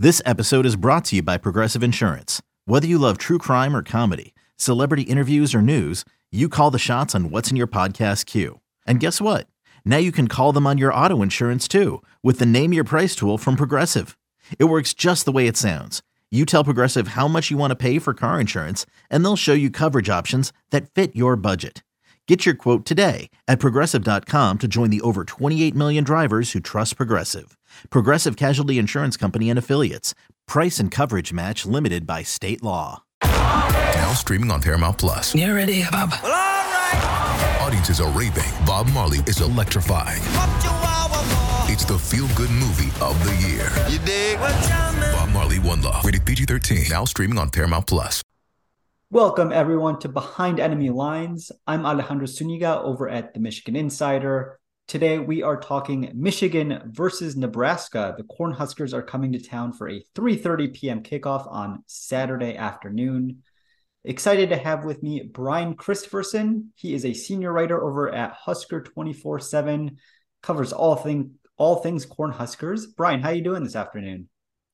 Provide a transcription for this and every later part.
This episode is brought to you by Progressive Insurance. Whether you love true crime or comedy, celebrity interviews or news, you call the shots on what's in your podcast queue. And guess what? Now you can call them on your auto insurance too with the Name Your Price tool from Progressive. It works just the way it sounds. You tell Progressive how much you want to pay for car insurance, and they'll show you coverage options that fit your budget. Get your quote today at Progressive.com to join the over 28 million drivers who trust Progressive. Progressive Casualty Insurance Company and Affiliates. Price and coverage match limited by state law. Now streaming on Paramount Plus. You ready, Bob? Well, all right. Audiences are raving. Bob Marley is electrifying. It's the feel-good movie of the year. You dig? Bob Marley, One Love. Rated PG-13. Now streaming on Paramount Plus. Welcome, everyone, to Behind Enemy Lines. I'm Alejandro Zuniga over at the Michigan Insider. Today, we are talking Michigan versus Nebraska. The Cornhuskers are coming to town for a 3:30 p.m. kickoff on Saturday afternoon. Excited to have with me Brian Christopherson. He is a senior writer over at Husker 24/7, covers all things Cornhuskers. Brian, how are you doing this afternoon?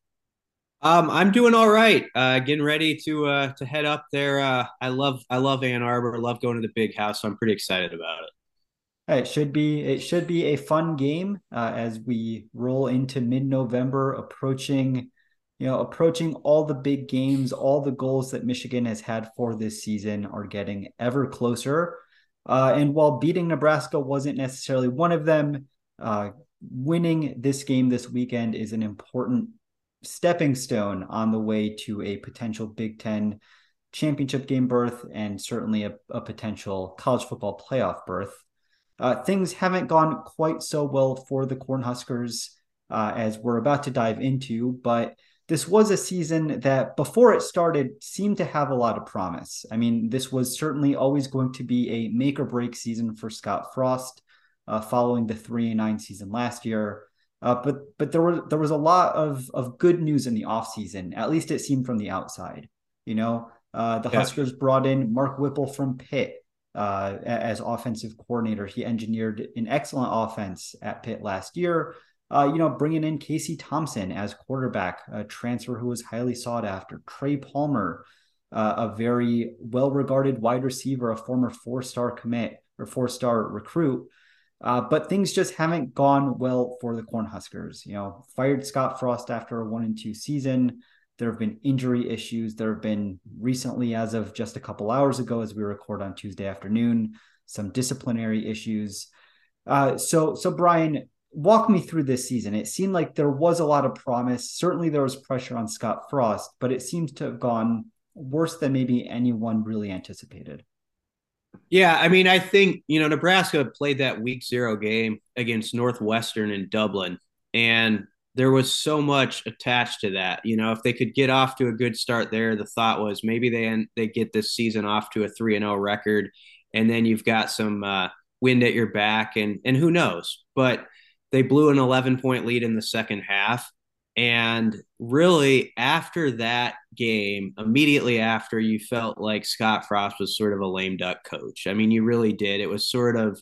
I'm doing all right. Getting ready to head up there. I love Ann Arbor. Love going to the Big House. So I'm pretty excited about it. It should be a fun game as we roll into mid-November, approaching all the big games. All the goals that Michigan has had for this season are getting ever closer. And while beating Nebraska wasn't necessarily one of them, winning this game this weekend is an important stepping stone on the way to a potential Big Ten championship game berth and certainly a potential college football playoff berth. Things haven't gone quite so well for the Cornhuskers as we're about to dive into, but this was a season that before it started seemed to have a lot of promise. I mean, this was certainly always going to be a make or break season for Scott Frost following the 3-9 season last year. But there was a lot of good news in the offseason, at least it seemed from the outside. Huskers brought in Mark Whipple from Pitt as offensive coordinator. He engineered an excellent offense at Pitt last year. Bringing in Casey Thompson as quarterback, a transfer who was highly sought after. Trey Palmer, a very well-regarded wide receiver, a former four-star commit or four-star recruit. But things just haven't gone well for the Cornhuskers. Fired Scott Frost after a 1-2 season. There have been injury issues. There have been recently, as of just a couple hours ago, as we record on Tuesday afternoon, some disciplinary issues. So Brian, walk me through this season. It seemed like there was a lot of promise. Certainly there was pressure on Scott Frost, but it seems to have gone worse than maybe anyone really anticipated. Yeah, I mean, I think, Nebraska played that week 0 game against Northwestern in Dublin, and there was so much attached to that. If they could get off to a good start there, the thought was maybe they get this season off to a 3-0 record, and then you've got some wind at your back, and who knows? But they blew an 11-point lead in the second half. And really, after that game, immediately after, you felt like Scott Frost was sort of a lame duck coach. I mean, you really did. It was sort of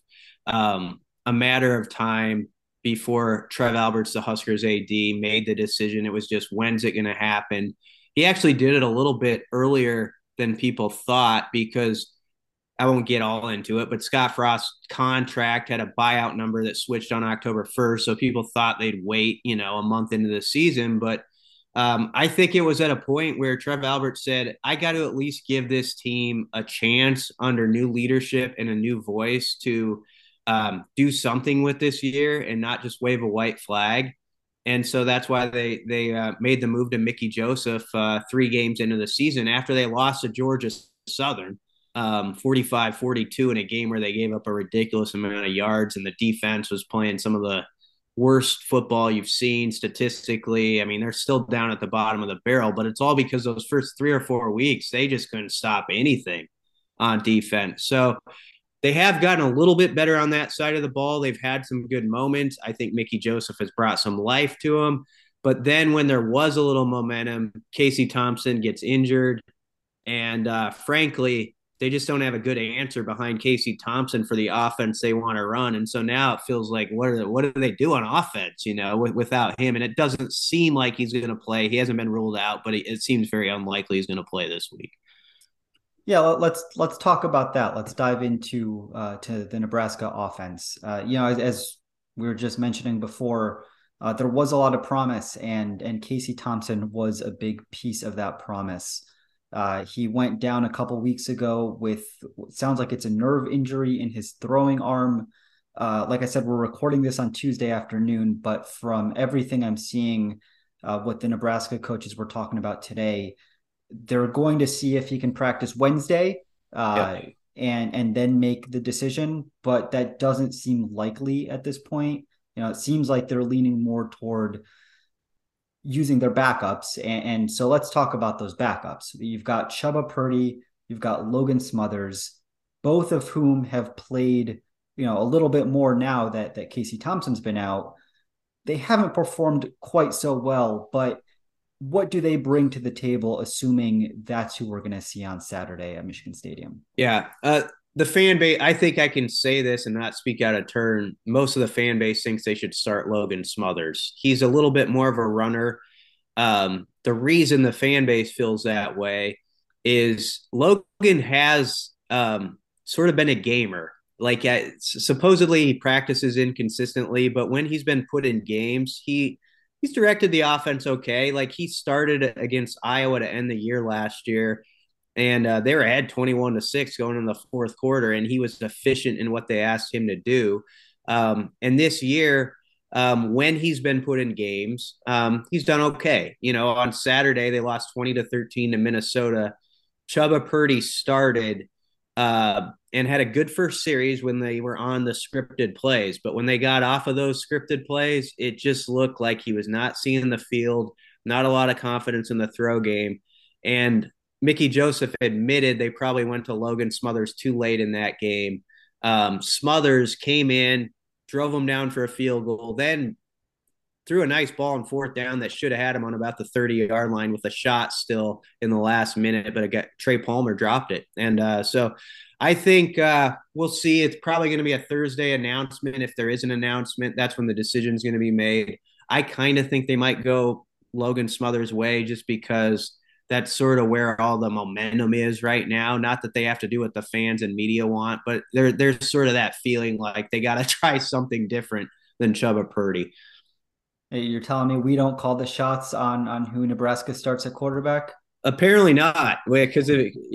a matter of time before Trev Alberts, the Huskers AD, made the decision. It was just, when's it going to happen? He actually did it a little bit earlier than people thought, because I won't get all into it, but Scott Frost's contract had a buyout number that switched on October 1st. So people thought they'd wait, a month into the season. But I think it was at a point where Trev Alberts said, I got to at least give this team a chance under new leadership and a new voice to do something with this year and not just wave a white flag. And so that's why they made the move to Mickey Joseph 3 games into the season after they lost to Georgia Southern. 45-42 in a game where they gave up a ridiculous amount of yards, and the defense was playing some of the worst football you've seen statistically. I mean, they're still down at the bottom of the barrel, but it's all because those first 3 or 4 weeks, they just couldn't stop anything on defense. So they have gotten a little bit better on that side of the ball. They've had some good moments. I think Mickey Joseph has brought some life to them. But then when there was a little momentum, Casey Thompson gets injured. And frankly, they just don't have a good answer behind Casey Thompson for the offense they want to run. And so now it feels like, what do they do on offense, without him? And it doesn't seem like he's going to play. He hasn't been ruled out, but it seems very unlikely he's going to play this week. Yeah, let's talk about that. Let's dive into to the Nebraska offense. As we were just mentioning before, there was a lot of promise, and Casey Thompson was a big piece of that promise. He went down a couple weeks ago with, sounds like it's a nerve injury in his throwing arm. Like I said, we're recording this on Tuesday afternoon, but from everything I'm seeing, what the Nebraska coaches were talking about today, they're going to see if he can practice Wednesday, and then make the decision. But that doesn't seem likely at this point. It seems like they're leaning more toward using their backups. And so let's talk about those backups. You've got Chubba Purdy, you've got Logan Smothers, both of whom have played, a little bit more now that Casey Thompson's been out. They haven't performed quite so well, but what do they bring to the table, assuming that's who we're going to see on Saturday at Michigan Stadium? Yeah. The fan base, I think I can say this and not speak out of turn. Most of the fan base thinks they should start Logan Smothers. He's a little bit more of a runner. The reason the fan base feels that way is Logan has sort of been a gamer. Like supposedly he practices inconsistently, but when he's been put in games, he's directed the offense okay. Like he started against Iowa to end the year last year, and they were ahead 21-6 going in the fourth quarter, and he was efficient in what they asked him to do. And this year, when he's been put in games, he's done okay. On Saturday they lost 20-13 to Minnesota. Chubba Purdy started and had a good first series when they were on the scripted plays. But when they got off of those scripted plays, it just looked like he was not seeing the field, not a lot of confidence in the throw game. And Mickey Joseph admitted they probably went to Logan Smothers too late in that game. Smothers came in, drove him down for a field goal, then threw a nice ball on fourth down that should have had him on about the 30-yard line with a shot still in the last minute, but Trey Palmer dropped it. And so I think we'll see. It's probably going to be a Thursday announcement. If there is an announcement, that's when the decision is going to be made. I kind of think they might go Logan Smothers' way just because that's sort of where all the momentum is right now. Not that they have to do what the fans and media want, but there's sort of that feeling like they got to try something different than Chubba Purdy. Hey, you're telling me we don't call the shots on who Nebraska starts at quarterback? Apparently not, because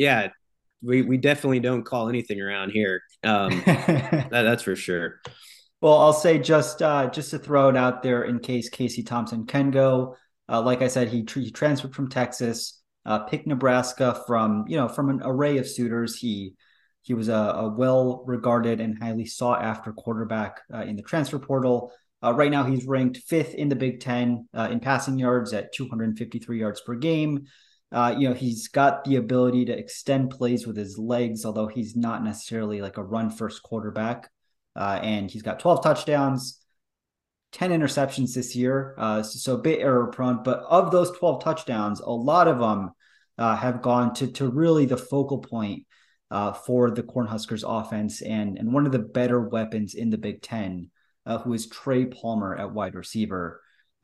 we definitely don't call anything around here. That's for sure. Well, I'll say just to throw it out there in case Casey Thompson can go. Like I said, he transferred from Texas, picked Nebraska from an array of suitors. He was a well-regarded and highly sought-after quarterback in the transfer portal. Right now, he's ranked 5th in the Big Ten in passing yards at 253 yards per game. He's got the ability to extend plays with his legs, although he's not necessarily like a run-first quarterback. And he's got 12 touchdowns, 10 interceptions this year, so a bit error-prone. But of those 12 touchdowns, a lot of them have gone to really the focal point for the Cornhuskers offense and one of the better weapons in the Big Ten. Who is Trey Palmer at wide receiver.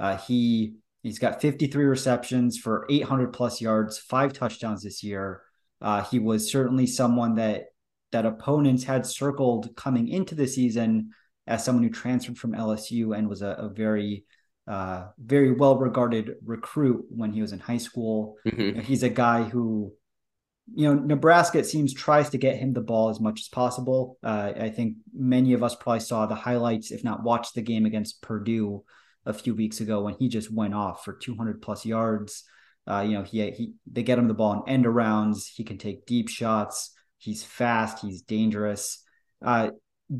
He's got 53 receptions for 800 plus yards, 5 touchdowns this year. He was certainly someone that opponents had circled coming into the season as someone who transferred from LSU and was a very, very well-regarded recruit when he was in high school. Mm-hmm. He's a guy who, Nebraska, it seems, tries to get him the ball as much as possible. I think many of us probably saw the highlights, if not watched the game against Purdue a few weeks ago when he just went off for 200 plus yards. They get him the ball in end arounds. He can take deep shots. He's fast. He's dangerous. I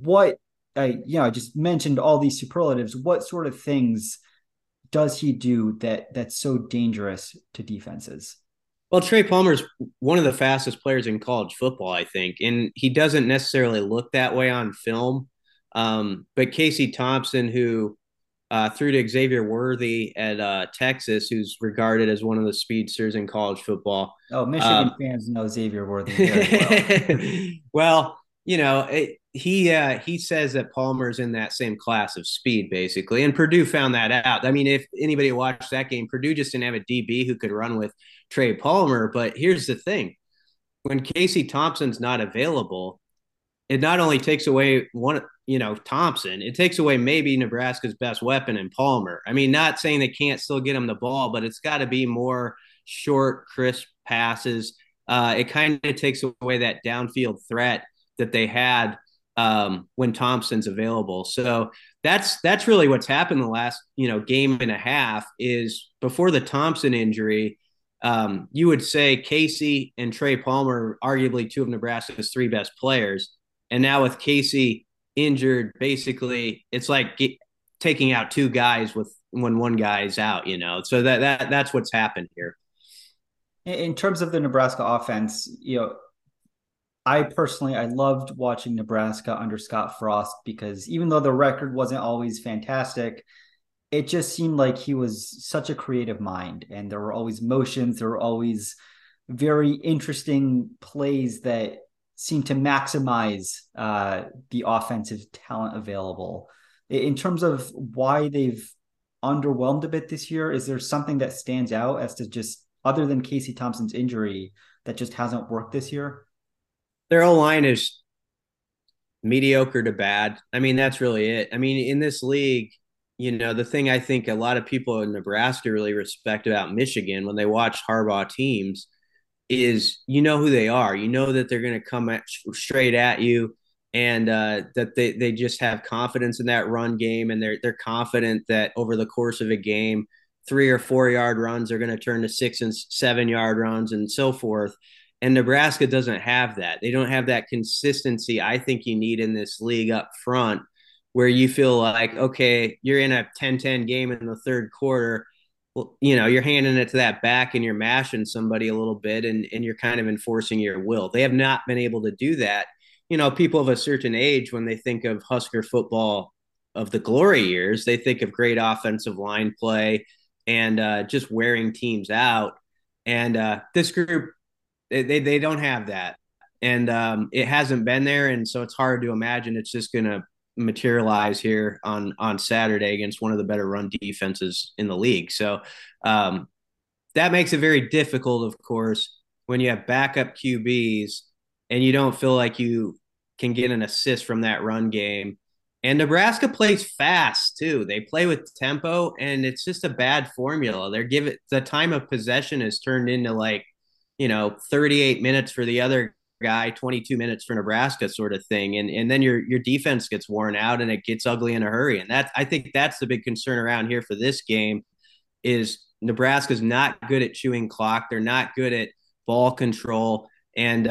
just mentioned all these superlatives. What sort of things does he do that's so dangerous to defenses? Well, Trey Palmer's one of the fastest players in college football, I think, and he doesn't necessarily look that way on film. But Casey Thompson, who through to Xavier Worthy at Texas, who's regarded as one of the speedsters in college football. Oh, Michigan fans know Xavier Worthy very well. Well, he says that Palmer's in that same class of speed, basically, and Purdue found that out. I mean, if anybody watched that game, Purdue just didn't have a DB who could run with Trey Palmer. But here's the thing: when Casey Thompson's not available, it not only takes away Thompson, it takes away maybe Nebraska's best weapon in Palmer. I mean, not saying they can't still get him the ball, but it's got to be more short, crisp passes. It kind of takes away that downfield threat that they had when Thompson's available. So that's really what's happened the last game and a half. Is before the Thompson injury, you would say Casey and Trey Palmer, arguably two of Nebraska's three best players. And now with Casey injured, basically it's like taking out two guys when one guy's out, So that's what's happened here. In terms of the Nebraska offense, I loved watching Nebraska under Scott Frost, because even though the record wasn't always fantastic, it just seemed like he was such a creative mind, and there were always motions, there were always very interesting plays that seem to maximize the offensive talent available. In terms of why they've underwhelmed a bit this year, is there something that stands out as to just, other than Casey Thompson's injury, that just hasn't worked this year? Their O-line is mediocre to bad. I mean, that's really it. I mean, in this league, the thing I think a lot of people in Nebraska really respect about Michigan when they watch Harbaugh teams is who they are. You know that they're going to come straight at you, and that they just have confidence in that run game, and they're confident that over the course of a game, 3 or 4 yard runs are going to turn to 6 and 7 yard runs and so forth. And Nebraska doesn't have that. They don't have that consistency I think you need in this league up front, where you feel like, okay, you're in a 10-10 game in the third quarter. You're handing it to that back and you're mashing somebody a little bit, and you're kind of enforcing your will. They have not been able to do that. People of a certain age, when they think of Husker football of the glory years, they think of great offensive line play and just wearing teams out. And this group, they don't have that. And it hasn't been there. And so it's hard to imagine it's just going to materialize here on Saturday against one of the better run defenses in the league. So that makes it very difficult, of course, when you have backup QBs and you don't feel like you can get an assist from that run game. And Nebraska plays fast too. They play with tempo, and it's just a bad formula. The time of possession is turned into 38 minutes for the other guy, 22 minutes for Nebraska, sort of thing. And then your defense gets worn out and it gets ugly in a hurry. And I think that's the big concern around here for this game, is Nebraska's not good at chewing clock. They're not good at ball control. And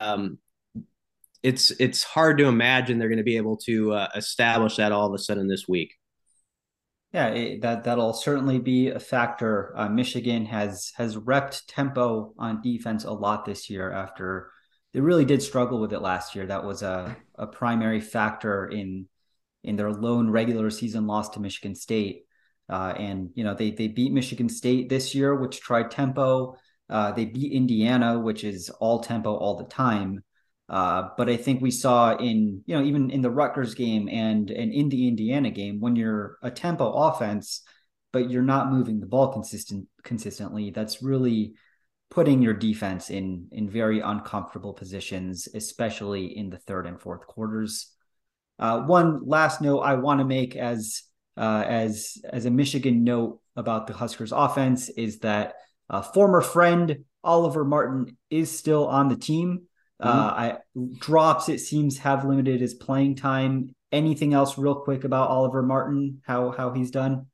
it's hard to imagine they're going to be able to establish that all of a sudden this week. Yeah, that'll certainly be a factor. Michigan has repped tempo on defense a lot this year after they really did struggle with it last year. That was a primary factor in their lone regular season loss to Michigan State. And they beat Michigan State this year, which tried tempo. They beat Indiana, which is all tempo all the time. But I think we saw in, even in the Rutgers game and in the Indiana game, when you're a tempo offense, but you're not moving the ball consistently, that's really putting your defense in very uncomfortable positions, especially in the third and fourth quarters. One last note I want to make as a Michigan note about the Huskers offense is that former friend Oliver Martin is still on the team. Drops, it seems, have limited his playing time. Anything else real quick about Oliver Martin, how he's done?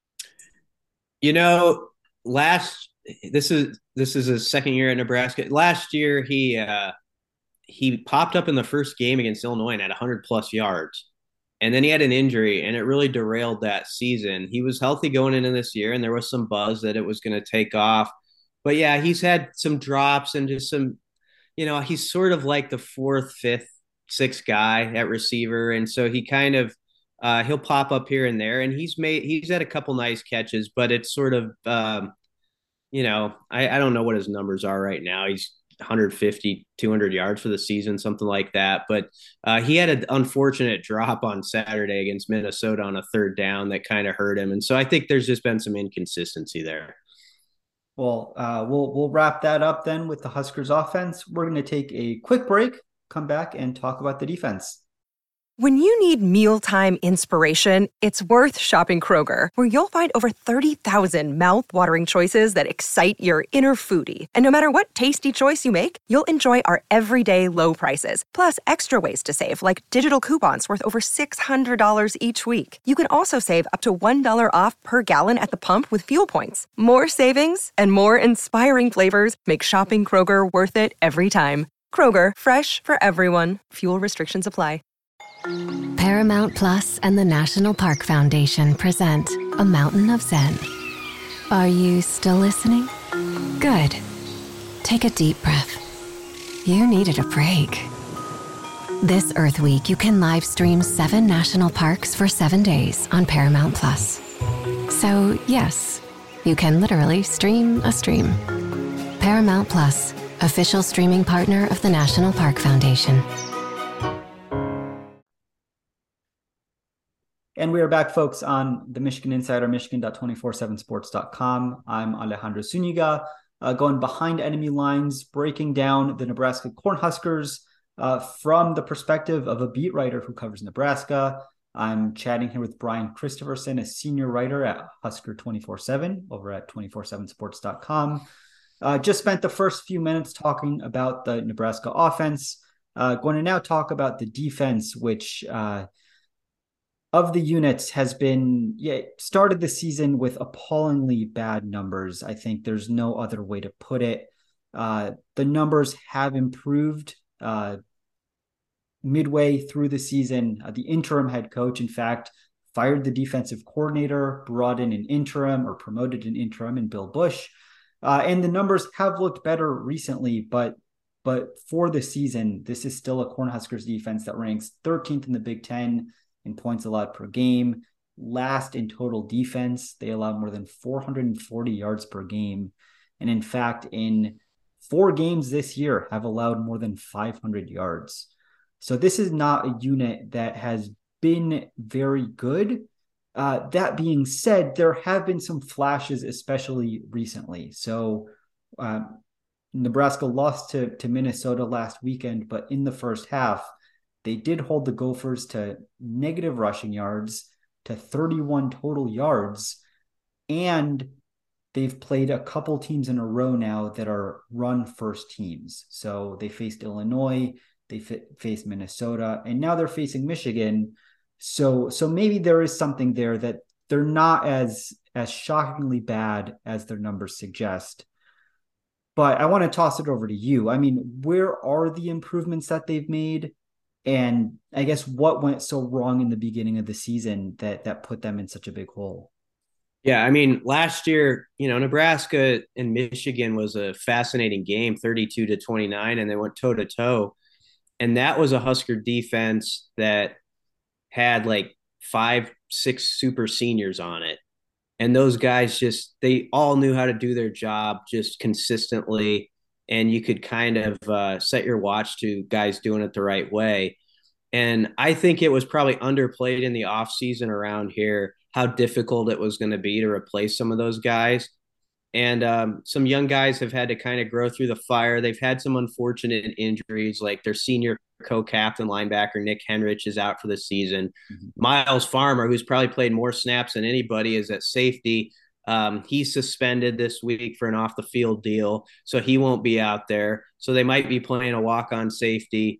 This is his second year at Nebraska. Last year, he popped up in the first game against Illinois and had 100 plus yards, and then he had an injury, and it really derailed that season. He was healthy going into this year, and there was some buzz that it was going to take off. But yeah, he's had some drops and just some, he's sort of like the fourth, fifth, sixth guy at receiver, and so he kind of He'll pop up here and there, and he's had a couple nice catches, but it's sort of I don't know what his numbers are right now. He's 150, 200 yards for the season, something like that. But he had an unfortunate drop on Saturday against Minnesota on a third down that kind of hurt him. And so I think there's just been some inconsistency there. Well, we'll wrap that up then with the Huskers offense. We're going to take a quick break, come back and talk about the defense. When you need mealtime inspiration, it's worth shopping Kroger, where you'll find over 30,000 mouth-watering choices that excite your inner foodie. And no matter what tasty choice you make, you'll enjoy our everyday low prices, plus extra ways to save, like digital coupons worth over $600 each week. You can also save up to $1 off per gallon at the pump with fuel points. More savings and more inspiring flavors make shopping Kroger worth it every time. Kroger, fresh for everyone. Fuel restrictions apply. Paramount Plus and the National Park Foundation present A Mountain of Zen. Are you still listening? Good. Take a deep breath. You needed a break. This Earth Week, you can live stream 7 national parks for 7 days on Paramount Plus. So, yes, you can literally stream a stream. Paramount Plus, official streaming partner of the National Park Foundation. And we are back, folks, on the Michigan Insider, michigan.247sports.com. I'm Alejandro Zuniga, going behind enemy lines, breaking down the Nebraska Cornhuskers from the perspective of a beat writer who covers Nebraska. I'm chatting here with Brian Christopherson, a senior writer at Husker 24/7 over at 247sports.com. Just spent the first few minutes talking about the Nebraska offense. Going to now talk about the defense, which of the units has been started the season with appallingly bad numbers. I think there's no other way to put it. The numbers have improved midway through the season. The interim head coach, in fact, fired the defensive coordinator, brought in an interim or promoted an interim in Bill Bush. And the numbers have looked better recently, but for the season, this is still a Cornhuskers defense that ranks 13th in the Big Ten in points allowed per game, last in total defense. They allow more than 440 yards per game. And in fact, in 4 games this year have allowed more than 500 yards. So this is not a unit that has been very good. That being said, there have been some flashes, especially recently. So Nebraska lost to Minnesota last weekend, but in the first half, they did hold the Gophers to negative rushing yards, to 31 total yards, and they've played a couple teams in a row now that are run-first teams. So they faced Illinois, they faced Minnesota, and now they're facing Michigan. So maybe there is something there that they're not as shockingly bad as their numbers suggest. But I want to toss it over to you. I mean, where are the improvements that they've made? And I guess what went so wrong in the beginning of the season that put them in such a big hole? Yeah, I mean, last year, Nebraska and Michigan was a fascinating game, 32-29, and they went toe-to-toe. And that was a Husker defense that had like 5-6 super seniors on it. And those guys they all knew how to do their job just consistently. And you could kind of set your watch to guys doing it the right way. And I think it was probably underplayed in the offseason around here how difficult it was going to be to replace some of those guys. And some young guys have had to kind of grow through the fire. They've had some unfortunate injuries, like their senior co-captain linebacker, Nick Henrich, is out for the season. Mm-hmm. Miles Farmer, who's probably played more snaps than anybody, is at safety. He's suspended this week for an off the field deal, so he won't be out there. So they might be playing a walk-on safety,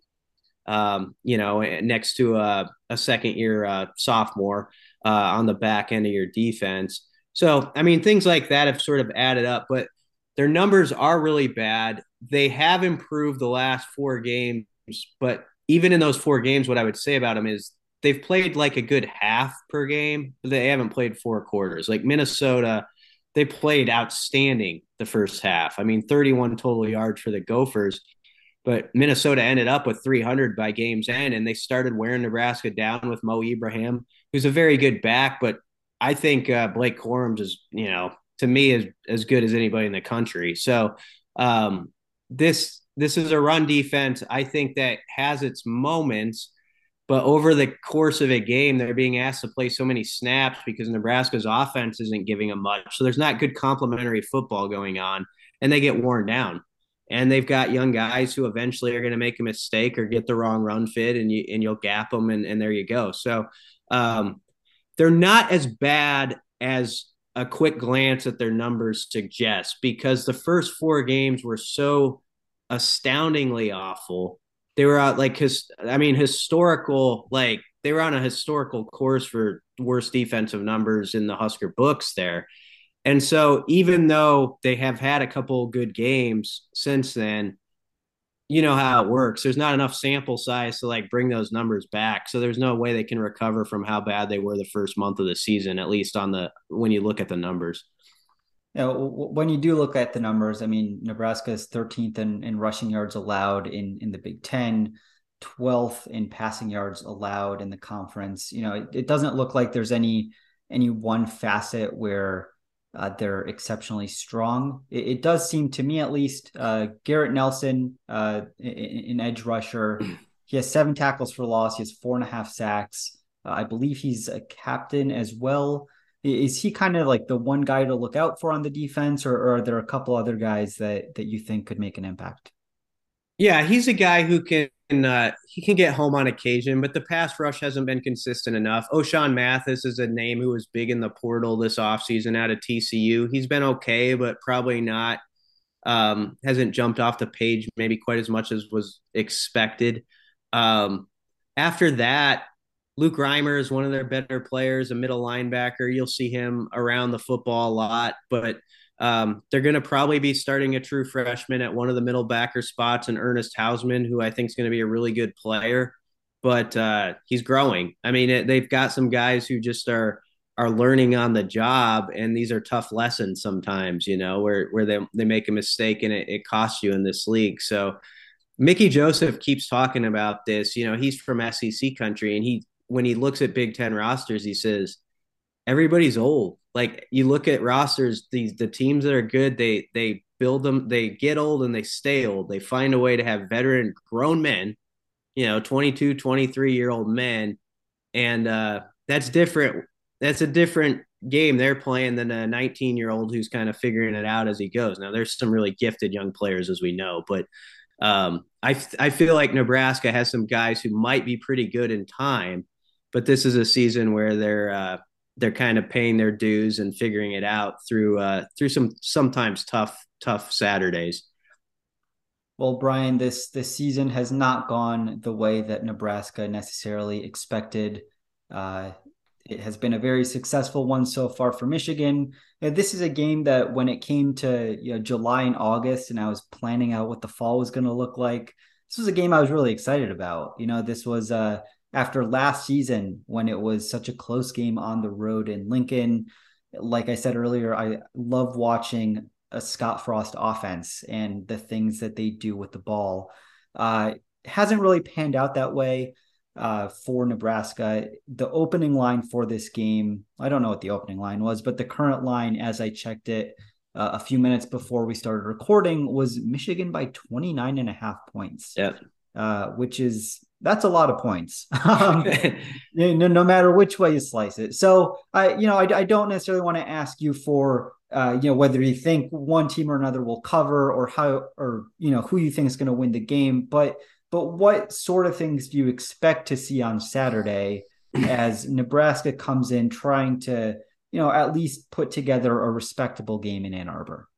next to a second year sophomore on the back end of your defense. So, I mean, things like that have sort of added up, but their numbers are really bad. They have improved the last 4 games, but even in those 4 games, what I would say about them is they've played like a good half per game, but they haven't played 4 quarters. Like Minnesota, they played outstanding the first half. I mean, 31 total yards for the Gophers, but Minnesota ended up with 300 by game's end, and they started wearing Nebraska down with Mo Ibrahim who's a very good back, but I think Blake Corums is, to me, is as good as anybody in the country. So this is a run defense, I think, that has its moments, but over the course of a game, they're being asked to play so many snaps because Nebraska's offense isn't giving them much. So there's not good complementary football going on, and they get worn down. And they've got young guys who eventually are going to make a mistake or get the wrong run fit, and you'll gap them, and there you go. So they're not as bad as a quick glance at their numbers suggest, because the first 4 games were so astoundingly awful. They were out historical, like they were on a historical course for worst defensive numbers in the Husker books there. And so even though they have had a couple of good games since then, you know how it works. There's not enough sample size to like bring those numbers back. So there's no way they can recover from how bad they were the first month of the season, at least when you look at the numbers. When you do look at the numbers, I mean, Nebraska is 13th in rushing yards allowed in the Big Ten, 12th in passing yards allowed in the conference. It doesn't look like there's any one facet where they're exceptionally strong. It does seem to me, at least, Garrett Nelson, an edge rusher, he has 7 tackles for loss. He has 4.5 sacks. I believe he's a captain as well. Is he kind of like the one guy to look out for on the defense, or are there a couple other guys that you think could make an impact? Yeah, he's a guy who can get home on occasion, but the pass rush hasn't been consistent enough. O'Shawn Mathis is a name who was big in the portal this offseason out of TCU. He's been okay, but probably not hasn't jumped off the page maybe quite as much as was expected. After that, Luke Reimer is one of their better players, a middle linebacker. You'll see him around the football a lot, but they're going to probably be starting a true freshman at one of the middle backer spots, and Ernest Hausman, who I think is going to be a really good player, but he's growing. I mean, they've got some guys who just are learning on the job, and these are tough lessons sometimes, where they make a mistake and it costs you in this league. So Mickey Joseph keeps talking about this. He's from SEC country, and when he looks at Big Ten rosters, he says, everybody's old. Like, you look at rosters, the teams that are good, they build them, they get old and they stay old. They find a way to have veteran grown men, 22, 23-year-old men. And that's different. That's a different game they're playing than a 19-year-old who's kind of figuring it out as he goes. Now, there's some really gifted young players, as we know, but I feel like Nebraska has some guys who might be pretty good in time, but this is a season where they're kind of paying their dues and figuring it out through some sometimes tough Saturdays. Well, Brian, this season has not gone the way that Nebraska necessarily expected. It has been a very successful one so far for Michigan. This is a game that when it came to July and August, and I was planning out what the fall was going to look like, this was a game I was really excited about. This was after last season when it was such a close game on the road in Lincoln. Like I said earlier, I love watching a Scott Frost offense and the things that they do with the ball. It hasn't really panned out that way for Nebraska. The opening line for this game, I don't know what the opening line was, but the current line, as I checked it a few minutes before we started recording, was Michigan by 29.5 points. Yeah. That's a lot of points, no matter which way you slice it. So I don't necessarily want to ask you for, whether you think one team or another will cover, or who you think is going to win the game, but what sort of things do you expect to see on Saturday as Nebraska comes in trying to, at least put together a respectable game in Ann Arbor?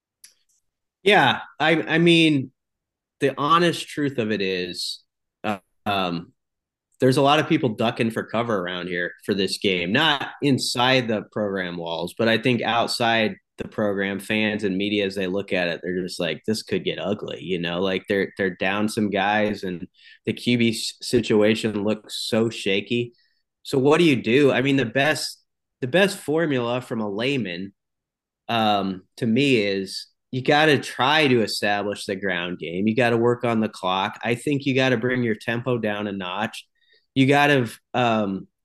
Yeah. I mean, the honest truth of it is, there's a lot of people ducking for cover around here for this game, not inside the program walls, but I think outside the program, fans and media, as they look at it, they're just like, this could get ugly, like they're down some guys and the QB situation looks so shaky. So what do? I mean, the best formula from a layman, to me, is you got to try to establish the ground game. You got to work on the clock. I think you got to bring your tempo down a notch. You got to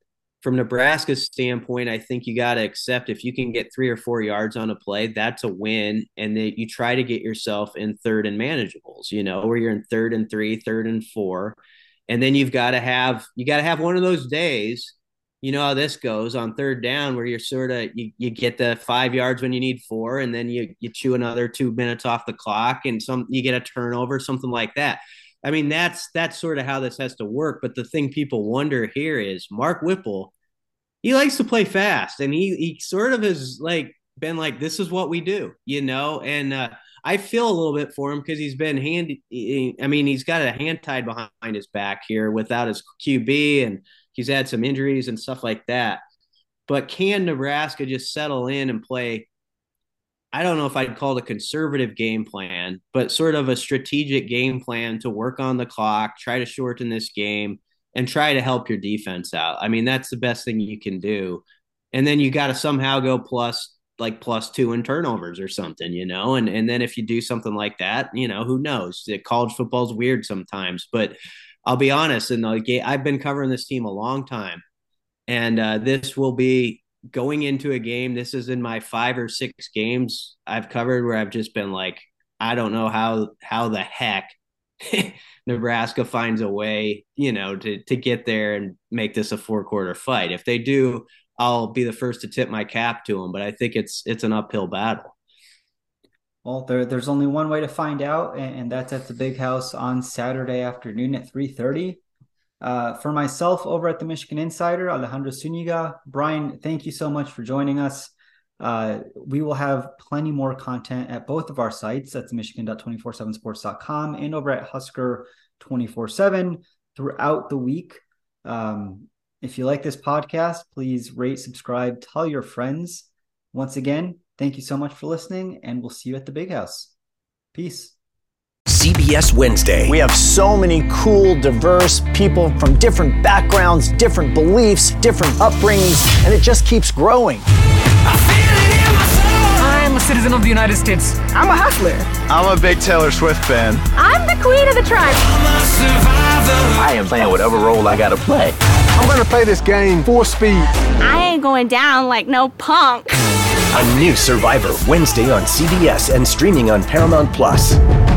from Nebraska's standpoint, I think you got to accept if you can get 3 or 4 yards on a play, that's a win. And that you try to get yourself in third and manageables, where you're in 3rd and 3, 3rd and 4. And then you got to have one of those days, how this goes on 3rd down where you're sort of, you get the 5 yards when you need 4, and then you chew another 2 minutes off the clock and you get a turnover, something like that. I mean, that's sort of how this has to work. But the thing people wonder here is Mark Whipple, he likes to play fast, and he sort of has been like, this is what we do, and I feel a little bit for him because he's been he's got a hand tied behind his back here without his QB, and he's had some injuries and stuff like that. But can Nebraska just settle in and play, I don't know if I'd call it a conservative game plan, but sort of a strategic game plan to work on the clock, try to shorten this game, and try to help your defense out. I mean, that's the best thing you can do. And then you got to somehow go +2 in turnovers or something, and then if you do something like that, who knows? College football is weird sometimes, but I'll be honest, I've been covering this team a long time, and this will be going into a game. This is in my 5 or 6 games I've covered where I've just been like, I don't know how the heck Nebraska finds a way, to get there and make this a 4-quarter fight. If they do, I'll be the first to tip my cap to them, but I think it's an uphill battle. Well, there's only one way to find out, and that's at the Big House on Saturday afternoon at 3:30. For myself over at the Michigan Insider, Alejandro Zuniga, Brian, thank you so much for joining us. We will have plenty more content at both of our sites. That's michigan.247sports.com and over at Husker 24/7 throughout the week. If you like this podcast, please rate, subscribe, tell your friends. Once again, thank you so much for listening, and we'll see you at the Big House. Peace. CBS Wednesday. We have so many cool, diverse people from different backgrounds, different beliefs, different upbringings, and it just keeps growing. I'm a citizen of the United States. I'm a hustler. I'm a big Taylor Swift fan. I'm the queen of the tribe. I am playing whatever role I gotta play. I'm gonna play this game full speed. I ain't going down like no punk. A new Survivor Wednesday on CBS and streaming on Paramount Plus.